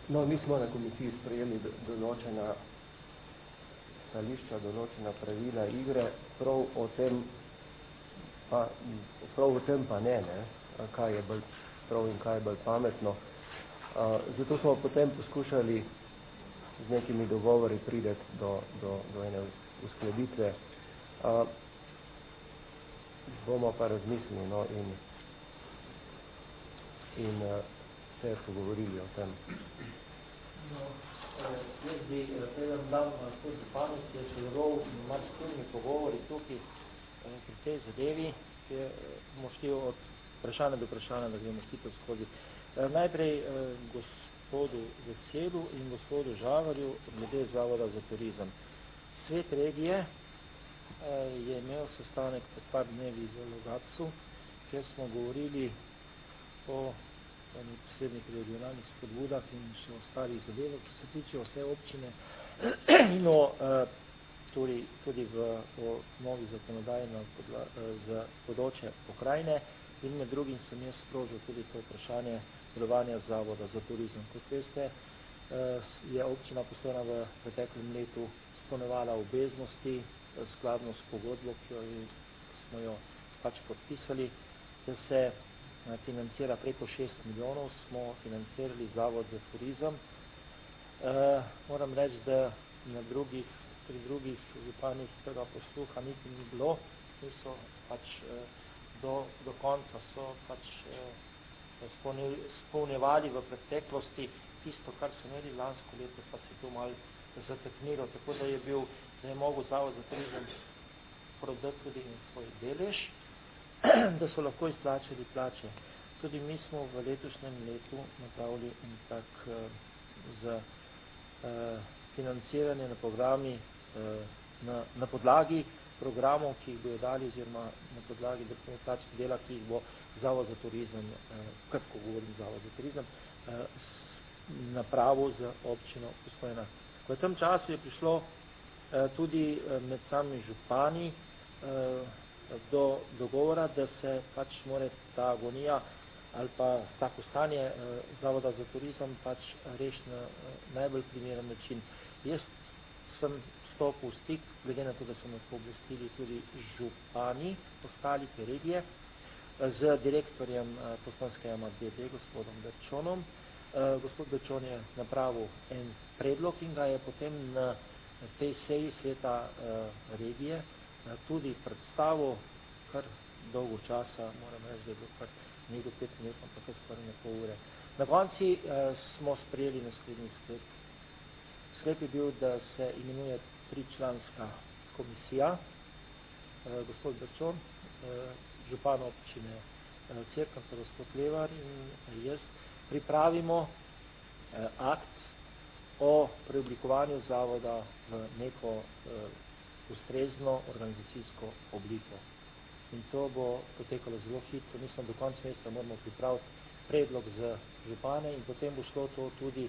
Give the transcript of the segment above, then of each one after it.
No, mi smo na komisiji sprejeli določena stališča, določena pravila igre, prav o tem pa ne, kaj je bolj prav in kaj je bolj pametno. Zato smo potem poskušali z nekimi dogovori prideti do ene uskladitve. Bomo pa razmislili, no, in se pogovorili o tem. Jaz bi predem dam gospod Županov, ki je sodeloval marsikateri pogovori tukaj pri tej zadevi, ki bomo šli od vprašanja do vprašanja, da gremo hitro skozi. Najprej gospodu Veselu in gospodu Žavarju glede Zavoda za turizem. Svet regije je imel sestanek pred par dnevi v Logatcu, kjer smo govorili o posebnih regionalnih spodbudah in še o starih zadevah, ki se tiče vse občine in tudi o novi zakonodaji za področje pokrajine in med drugim sem jaz sprožil tudi to vprašanje delovanja Zavoda za turizem. Kot veste, je občina Postojna v preteklem letu izpolnjevala obveznosti skladno s pogodbo, ki smo jo pač podpisali, da se financira preko 6 milijonov, smo financirali Zavod za turizem. Moram reči, da pri drugih županih tega posluha niti ni bilo, niso pač do konca so pač spolnjevali v preteklosti tisto, kar so imeli lansko leto, pa se to malo zateknilo, tako da je mogel Zavod za turizem prodati tudi svoj delež, da so lahko izplačali plače. Tudi mi smo v letošnjem letu napravili tak za financiranje na programi na podlagi programov, ki jih bojo dali, oziroma na podlagi dokumentačnih dela, ki jih bo Zavod za turizem, ko govorim Zavod za turizem, napravil z občino Postojna. V tem času je prišlo tudi med samimi župani do dogovora, da se pač more ta agonija ali pa tako stanje Zavoda za turizem pač rešiti na najbolj primeren način. Jaz sem stopil v stik, glede na to, da so me pooblastili tudi župani ostalih regije, z direktorjem Postojnskega MDD, gospodom Berčonom. Gospod Berčon je napravil en predlog in ga je potem na tej seji sveta regije tudi predstavil kar dolgo časa, moram reči, da je bilo kar ni do 5 minut, ampak kar na pol ure. Na konci smo sprejeli naslednji sklep. Sklep je bil, da se imenuje 3-članska komisija, gospod Berčon, župan občine Cerknica, gospod Levar in jaz pripravimo akt o preoblikovanju zavoda v neko ustrezno organizacijsko obliko. In to bo potekalo zelo hitro. Mislim, do konca meseca moramo pripraviti predlog za župane in potem bo šlo to tudi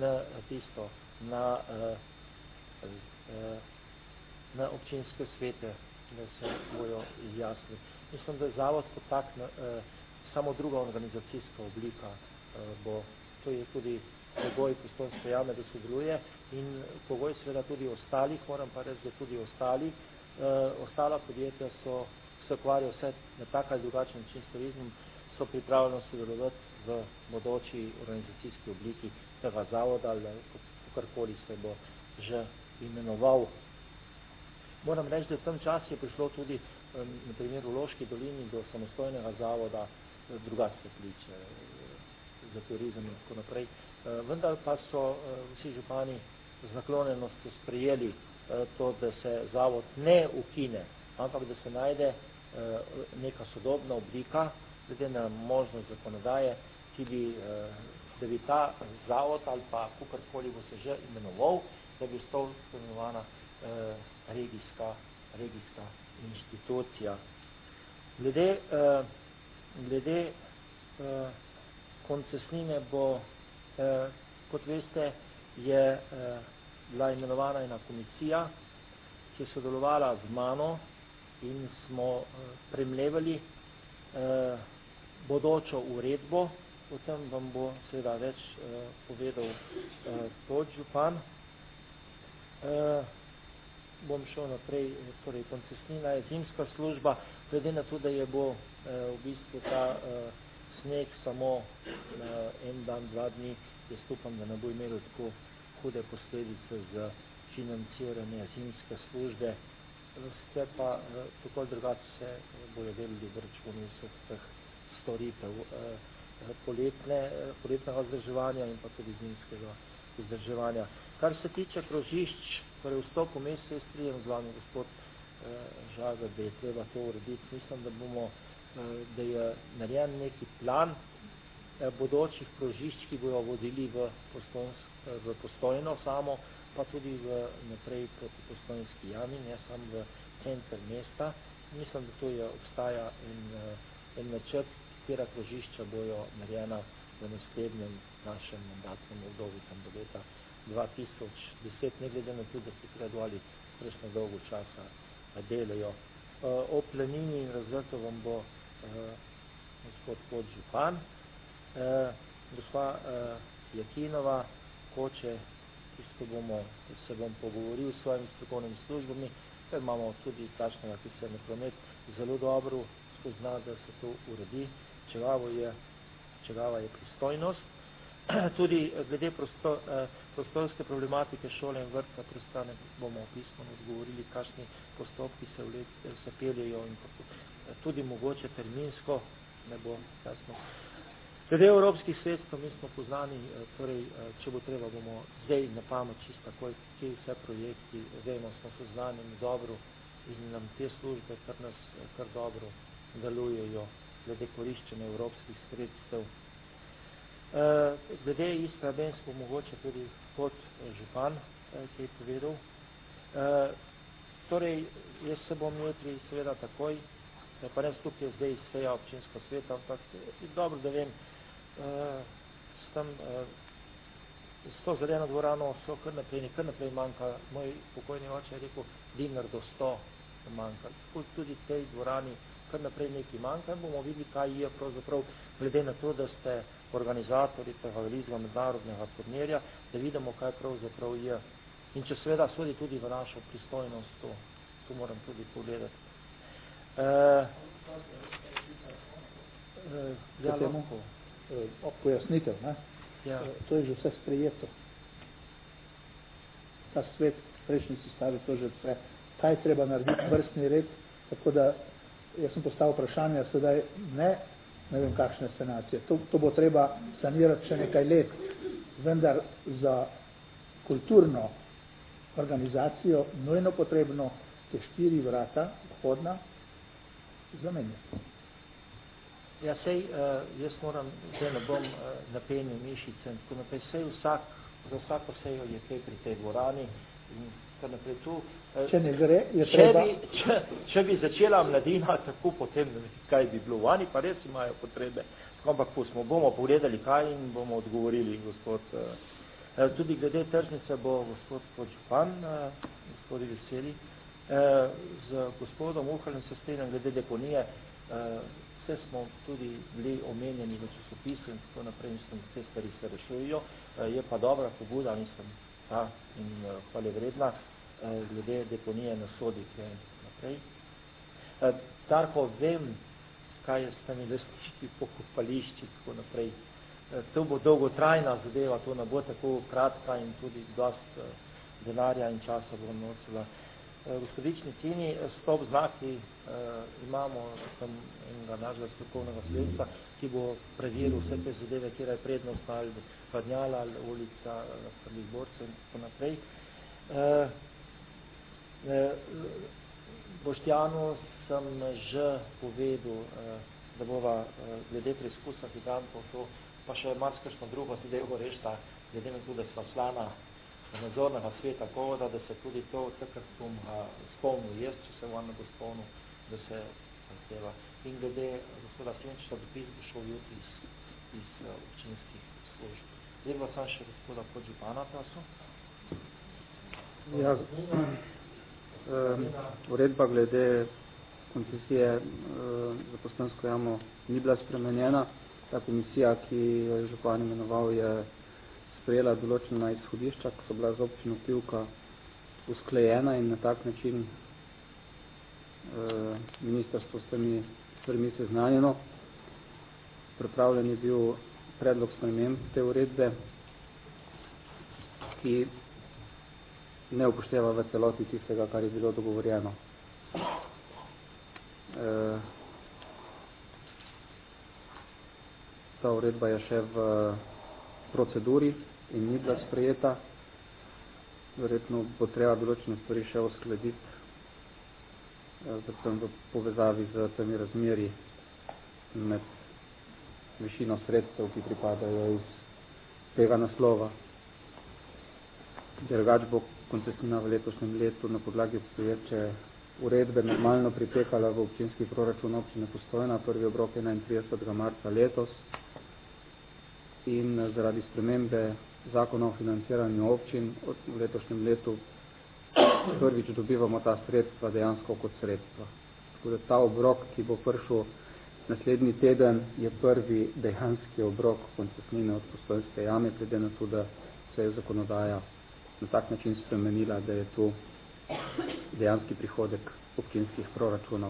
na občinske svete, da se bojo izjasnili. Mislim, da zavod kot tak samo druga organizacijska oblika bo, to je tudi pogoj Postojnske jame, da sodeluje in pogoj seveda tudi ostalih, moram pa reči, da tudi ostala podjetja se ukvarjajo vse na tak ali drugačen način s turizmom, so pripravljeni sodelovati v bodoči organizacijski obliki tega zavoda ali kakorkoli se bo že imenoval. Moram reči, da v tem času je prišlo tudi na primer v Loški dolini do samostojnega zavoda, drugače se kliče za turizem in tako naprej. Vendar pa so vsi župani z naklonjenostjo sprejeli to, da se zavod ne ukine, ampak da se najde neka sodobna oblika, glede na možnost zakonodaje, da bi ta zavod ali pa kakorkoli bo se že imenoval, da bi ostal imenovana regijska inštitucija. Glede koncesnine bo, kot veste, je bila imenovana ena komisija, ki je sodelovala z mano in smo premlevali bodočo uredbo o tem vam bo seveda več povedal podžupan. Bom šel naprej, torej koncesnina je zimska služba, glede na to, da je bo v bistvu ta sneg samo en dan, 2 dni, jaz upam, da ne bo imelo tako hude posledice za financiranje zimske službe. Sicer pa tako drugače se bojo delili v računu vseh teh storitev poletnega vzdrževanja in pa tudi zimskega vzdrževanja. Kar se tiče krožišč, torej vstop v mesto, jaz strinjam z vami, gospod Žagar, da je treba to urediti. Mislim, da je narejen neki plan bodočih krožišč, ki bojo vodili v Postojno samo, pa tudi naprej proti Postojnski jami, ne samo v center mesta. Mislim, da tu obstaja en načrt, katera krožišča bojo narejena v naslednjem našem mandatnem obdobju, tam do leta 2010, ne glede na to, da se predvali strašno dolgo časa delajo. O planini in razvrtu vam bo gospod podžupan. Gospa Jakinova, Koče, tisto se bom pogovoril s svojimi strokovnimi službami, ker imamo tudi takšnega, ki se na promet zelo dobro spozna, da se to uredi, čigava je pristojnost. Tudi glede prostorske problematike šole in vrtca Pristane bomo pismeno odgovorili, kakšni postopki se peljejo in tudi mogoče terminsko, ne bo jasno. Glede evropskih sredstev, mi smo poznani, torej, če bo treba, bomo zdaj na pamet čisto takoj, kje vse projekti, vemo, smo seznanjeni dobro in nam te službe kar dobro delujejo glede koriščenja evropskih sredstev. Glede Istrabenz bo mogoče tudi pod župan, ki je povedal. Torej, jaz se bom jutri seveda takoj, pa ne skupaj zdaj seja občinska sveta, ampak je dobro, da vem, s to zeleno dvorano so kar naprej manjka. Moj pokojni oče je rekel, dinar do 100 manjka. Tudi tej dvorani kar naprej nekaj manjka in bomo videli, kaj je pravzaprav, glede na to, da ste organizatorji tega velikega mednarodnega turnirja, da vidimo, kaj pravzaprav je. In če seveda sodi tudi v našo pristojnost, to moram tudi pogledati. Pojasnitev, ne? Ja. To je že vse sprejeto. Ta svet prejšnji sestavi to že vse. Kaj je treba narediti vrstni red, tako da jaz sem postavil vprašanje, sedaj ne vem kakšne sanacije. To bo treba sanirati še nekaj let, vendar za kulturno organizacijo nujno potrebno te 4 vrata vhodna zamenjati. Ja, jaz moram, zdaj ne bom napenil mišice in tako naprej, za vsako sejo je kaj pri tej dvorani in kar naprej tu. Če ne gre, je treba... Če bi začela mladina, tako potem, kaj bi bilo, oni pa res imajo potrebe. Ampak bomo pogledali kaj in bomo odgovorili, gospod. Tudi glede tržnice bo gospod podžupan, gospodi Veseli, z gospodom Uhalem se strinjam glede deponije, vse smo tudi bili omenjeni v časopisu in tako naprej, mislim, da te stvari se rešujejo. Je pa dobra pobuda, mislim, in hvalevredna, glede deponije na Sodih in tako naprej. Darko, vem, kaj je s temi lastniki pokopališči, tako naprej. To bo dolgotrajna zadeva, to ne bo tako kratka in tudi dost denarja in časa bo nosila. Gospodični Cini, stop znaki imamo tam enega našega strokovnega sledstva, ki bo preveril vse te zadeve, kjer je prednost ali Hladnjala, ali ulica Prvih borcev in tako naprej. Boštjanu sem že povedal, da bova glede preizkusa hidrantov to, pa še marsikšno drugo zadevo rešila, glede na to, da sva člana nadzornega sveta Kovoda, da se tudi to takrat bom spomnil jaz, če se vam ne bo spomnil, da se zahteva. In glede gospoda Slenčiča dopis bo šel jutri iz občinskih služb. Zdaj pa sam še gospoda podžupana prosil. Ja, uredba glede koncesije za Postojnsko jamo ni bila spremenjena. Ta komisija, ki jo je župan imenoval, je sprejela določena izhodišča, ki so bila z občino Pivka usklajena in na tak način ministrstvo s temi stvarmi seznanjeno. Pripravljen je bil predlog sprememb te uredbe, ki ne upošteva v celoti tistega, kar je bilo dogovorjeno. Ta uredba je še v proceduri in ni bila sprejeta. Verjetno bo treba določene stvari še uskladiti, predvsem v povezavi z temi razmeri med višino sredstev, ki pripadajo iz tega naslova. Drugač bo koncesnina v letošnjem letu na podlagi obstoječe uredbe normalno pritekala v občinski proračun občine Postojna, prvi obrok 31. marca letos, in zaradi spremembe zakona o financiranju občin v letošnjem letu prvič dobivamo ta sredstva dejansko kot sredstva. Tako da ta obrok, ki bo prišel naslednji teden, je prvi dejanski obrok koncesnine od Postojnske jame, glede na to, da se je zakonodaja na tak način spremenila, da je tu dejanski prihodek občinskih proračunov.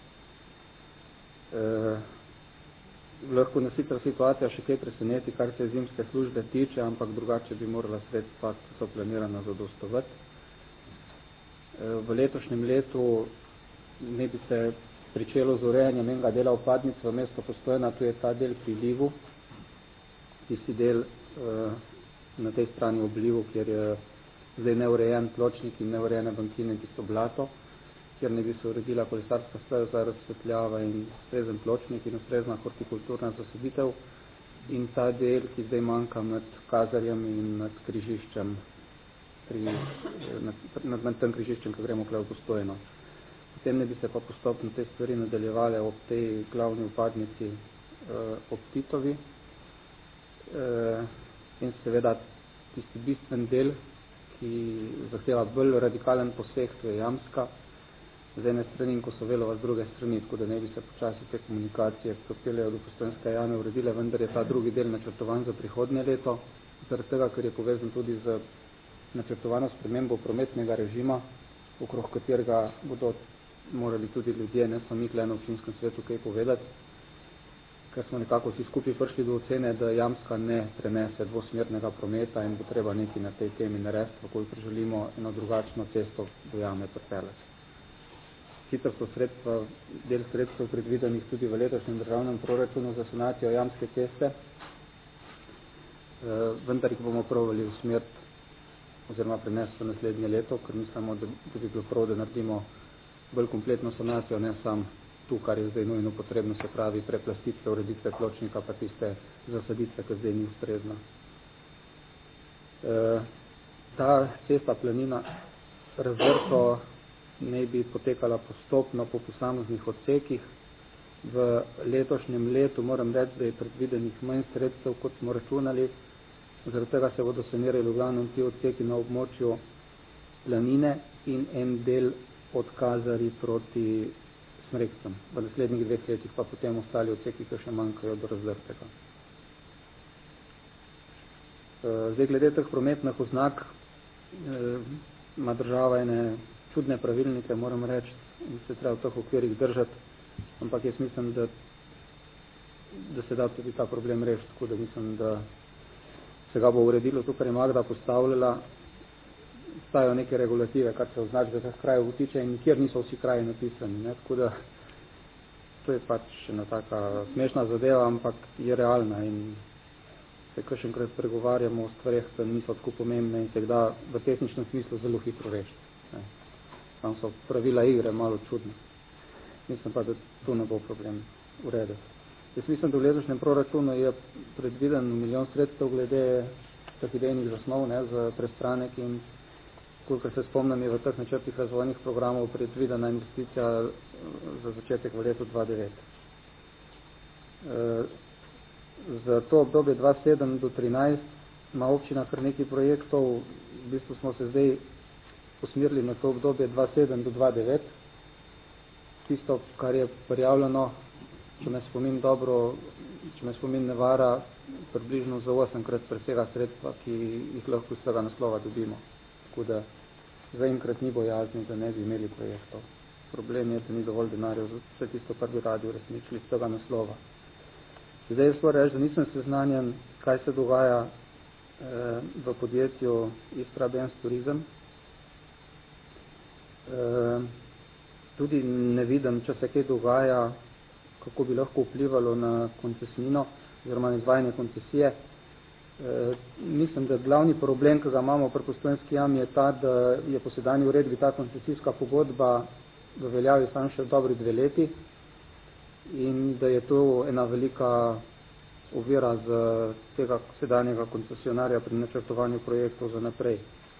Lahko nas sicer situacija še kaj preseneti, kar se zimske službe tiče, ampak drugače bi morala sredstva, ki so planirana, zadostovati. V letošnjem letu ne bi se pričelo z urejanjem enega dela vpadnic v mesto Postojna, tu je ta del pri Livu, tisti del na tej strani oblivu, kjer je zdaj neurejen pločnik in neurejene bankine, ki so blato, kjer ne bi se uredila kolesarska steza, razsvetljava in ustrezen pločnik in ustrezna hortikulturna zasaditev, in ta del, ki zdaj manjka med Kazarjem in med križiščem, nad tem križiščem, ko gremo kle v Postojno. Potem ne bi se pa postopno te stvari nadaljevale ob tej glavni vpadnici ob Titovi. In seveda tisti bistven del, ki zahteva bolj radikalen poseg, to je Jamska, z ene strani in Kosovelova z druge strani, tako da ne bi se počasi te komunikacije, ki peljejo do Postojnske jame, uredile, vendar je ta drugi del načrtovan za prihodnje leto, zaradi tega, ker je povezan tudi z načrtovano spremembo prometnega režima, okrog katerega bodo morali tudi ljudje, ne samo mi na občinskem svetu, kaj povedati, ker smo nekako vsi skupaj prišli do ocene, da Jamska ne prenese dvosmernega prometa in bo treba nekaj na tej temi narediti, koliko želimo eno drugačno cesto do jame pripeljati. Sicer so del sredstev predvidenih tudi v letošnjem državnem proračunu za sanacijo jamske ceste, vendar jih bomo probali usmeriti oziroma prenesti v naslednje leto, ker mislimo, da bi bilo prav, da naredimo bolj kompletno sanacijo, ne samo tu, kar je zdaj nujno potrebno, se pravi preplastitve, ureditve pločnika, pa tiste zasaditve, ki zdaj ni ustrezna. Ta cesta Planina Razvrto ne bi potekala postopno po posameznih odsekih. V letošnjem letu moram reči, da je predvidenih manj sredstev, kot smo računali. Zaradi tega se bodo sanirali v glavnem ti odseki na območju Planine in en del od Kazari proti Smreksem. V naslednjih 2 letih pa potem ostali odseki, ki še manjkajo do Razvrtega. Zdaj, glede teh prometnih oznak, ima država ene čudne pravilnike, moram reči, in se treba v teh okvirih držati, ampak jaz mislim, da se da tudi ta problem rešiti, tako da mislim, da se ga bo uredilo to, kar je Magda postavljala. Stajajo neke regulative, kar se označbe teh krajev tiče, in nikjer niso vsi kraji napisani, ne? Tako da to je pač ena taka smešna zadeva, ampak je realna in se kakšenkrat pregovarjamo o stvareh, ki niso tako pomembne in se da v tehničnem smislu zelo hitro rešiti. Tam so pravila igre malo čudne. Mislim pa, da to ne bo problem urediti. Jaz mislim, da v letošnjem proračunu je predviden 1 milijon sredstev glede teh idejnih zasnov, ne, za prestranek, in kolikor se spomnim, je v teh načrtih razvojnih programov predvidena investicija za začetek v letu 2009. Za to obdobje 2007 do 2013 ima občina kar nekaj projektov. V bistvu smo se zdaj usmerili na to obdobje 2007 do 2009. Tisto, kar je prijavljeno če me spomin ne vara, približno za 8-krat presega sredstva, ki jih lahko iz tega naslova dobimo. Tako da zaenkrat ni bojazni, da ne bi imeli projektov. Problem je, da ni dovolj denarja za vse tisto, kar bi radi uresničili iz tega naslova. Zdaj jaz moram reči, da nisem seznanjen, kaj se dogaja v podjetju Istrabenz Turizem. Tudi ne vidim, če se kaj dogaja, kako bi lahko vplivalo na koncesnino oziroma na izvajanje koncesije. Mislim, da glavni problem, ki ga imamo pri Postojnski jami, je ta, da je po sedanji uredbi ta koncesijska pogodba v veljavi samo še dobri 2 leti in da je to ena velika ovira z tega sedanjega koncesionarja pri načrtovanju projektov za naprej.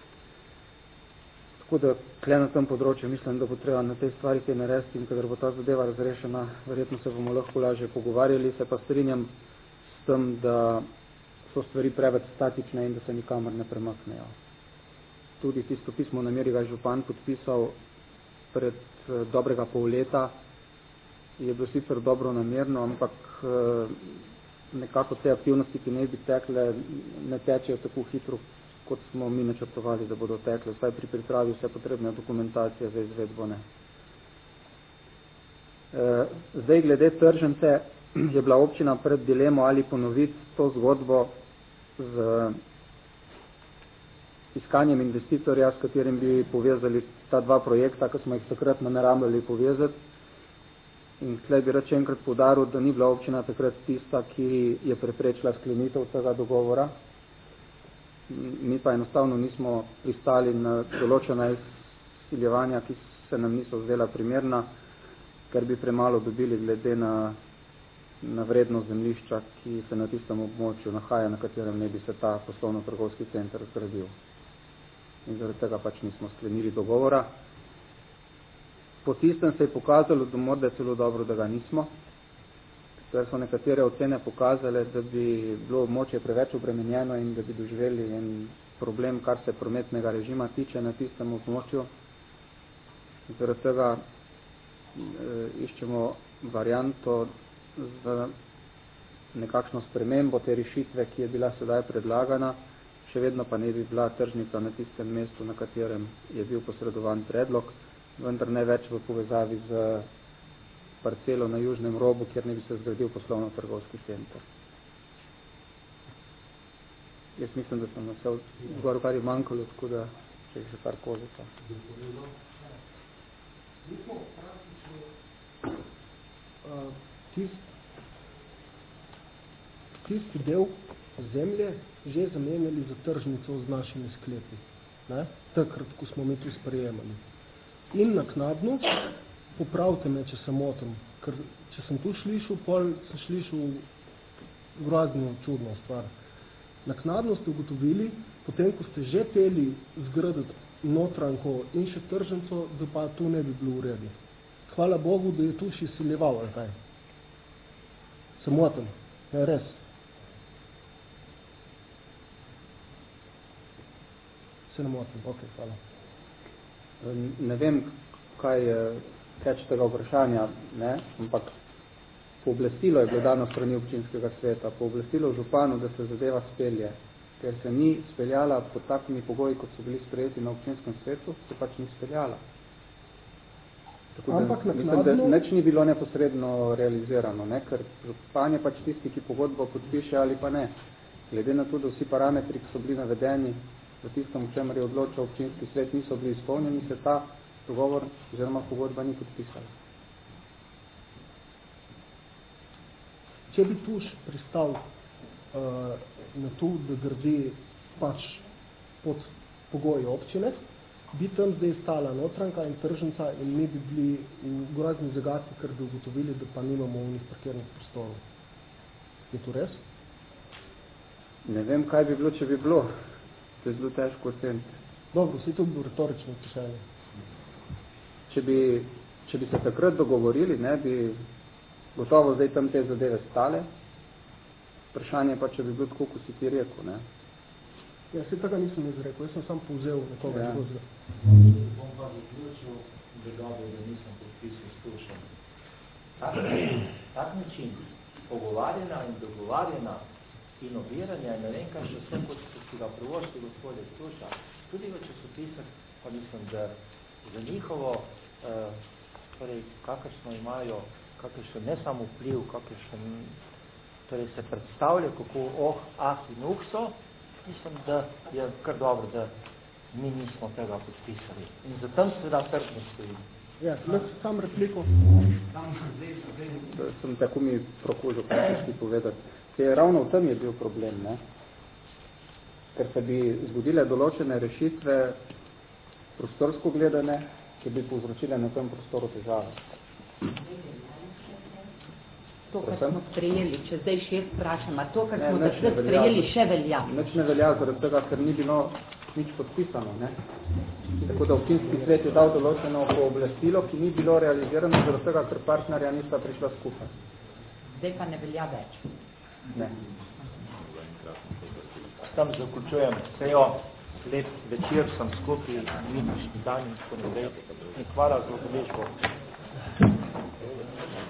Tako da tle na tem področju mislim, da bo treba na tej stvari kaj narediti in kadar bo ta zadeva razrešena, verjetno se bomo lahko lažje pogovarjali, se pa strinjam s tem, da so stvari preveč statične in da se nikamor ne premaknejo. Tudi tisto pismo nameri ga župan podpisal pred dobrega pol leta, je bilo sicer dobro namerno, ampak nekako te aktivnosti, ki ne bi tekle, ne tečejo tako hitro, kot smo mi načrtovali, da bodo tekle, vsaj pri pripravi vse potrebne dokumentacije za izvedbo ne. Zdaj, glede tržnice, je bila občina pred dilemo ali ponoviti to zgodbo z iskanjem investitorja, s katerim bi povezali ta 2 projekta, ki smo jih takrat nameravali povezati. In tlej bi reč enkrat poudaril, da ni bila občina takrat tista, ki je preprečila sklenitev tega dogovora. Mi pa enostavno nismo pristali na določena izsiljevanja, ki se nam niso zdela primerna, ker bi premalo dobili glede na vrednost zemljišča, ki se na tistem območju nahaja, na katerem ne bi se ta poslovno-trgovski center zgradil. In zaradi tega pač nismo sklenili dogovora. Po tistem se je pokazalo, da morda je celo dobro, da ga nismo, ker so nekatere ocene pokazale, da bi bilo območje preveč obremenjeno in da bi doživeli en problem, kar se prometnega režima tiče na tistem območju. Zaradi tega iščemo varianto za nekakšno spremembo te rešitve, ki je bila sedaj predlagana, še vedno pa ne bi bila tržnica na tistem mestu, na katerem je bil posredovan predlog, vendar ne več v povezavi z parcelo na južnem robu, kjer ne bi se zgradil poslovno-trgovski center. Jaz mislim, da sem na vse odgovoril, kar je manjkalo, tako da če še kar kozita. Tisti del zemlje že zamenjali za tržnico z našimi sklepi. Ne? Takrat, ko smo mi tu sprejemali. In naknadno, popravite me, če se motim, ker če sem tu slišal, pol sem slišal grozno čudno stvar. Naknadno ste ugotovili, potem, ko ste že peli zgraditi notranko in še tržnico, da pa tu ne bi bilo v redu. Hvala Bogu, da je tu še siljeval, ali kaj. Se motim, je res. Se ne motim, ok, hvala. Ne vem, kaj je teč tega vprašanja, ne? Ampak pooblastilo je bilo dano strani občinskega sveta, pooblastilo županu, da se zadeva spelje, ker se ni speljala pod takimi pogoji, kot so bili sprejeti na občinskem svetu, se pač ni speljala. Tako ampak da, mislim, da nič ni bilo neposredno realizirano, ne? Ker župan je pač tisti, ki pogodbo podpiše ali pa ne. Glede na to, da vsi parametri, ki so bili navedeni v tistem, o čemer je odločil občinski svet, niso bili izpolnjeni, se ta dogovor oziroma pogodba ni podpisala. Če bi tuš pristal na to, da gradi pač pod pogoji občine, bi tam zdaj stala notranka in tržnica in mi bi bili v grozni zagati, ker bi ugotovili, da pa nimamo unih parkirnih prostorov. Je to res? Ne vem, kaj bi bilo, če bi bilo. To je zelo težko oceniti. Dobro, vsi to bi retorično vprašanje. Če bi se takrat dogovorili, ne, bi gotovo zdaj tam te zadeve stale. Vprašanje pa, če bi bilo tako, ko si ti rekel, ne. Ja, se tega nisem izrekel, jaz sem sam povzel nekoga drugega. Bom pa zaključil, da nisem podpisal slušal. tak način pogovarjena in dogovarjena inoviranja in ne vem kaj še vse, kot si ga privoščili gospodje Stuša, tudi v časopisah, pa mislim, da za njihovo, torej, kakršno imajo, kakršen ne samo vpliv, kakršen, torej se predstavlja, kako in so, mislim, da je kar dobro, da mi nismo tega podpisali. In zatem se da trdno stoji. Ja, sam repliko. Sem tako mi prokužil, kaj ti povedati. Ravno v tem je bil problem, ne? Ker se bi zgodile določene rešitve prostorsko gledane, ki bi povzročile na tem prostoru težave. To, kar smo sprejeli, če zdaj še vprašam, a to, kar smo takrat sprejeli, še velja? Nič ne velja, zaradi tega, ker ni bilo nič podpisano, ne? Tako da občinski svet je dal določeno pooblastilo, ki ni bilo realizirano, zaradi tega, ker partnerja nista prišla skupaj. Zdaj pa ne velja več. Ne. S tem zaključujem sejo, lep večer sem skupaj, minus dan in tako naprej. In hvala za udeležbo.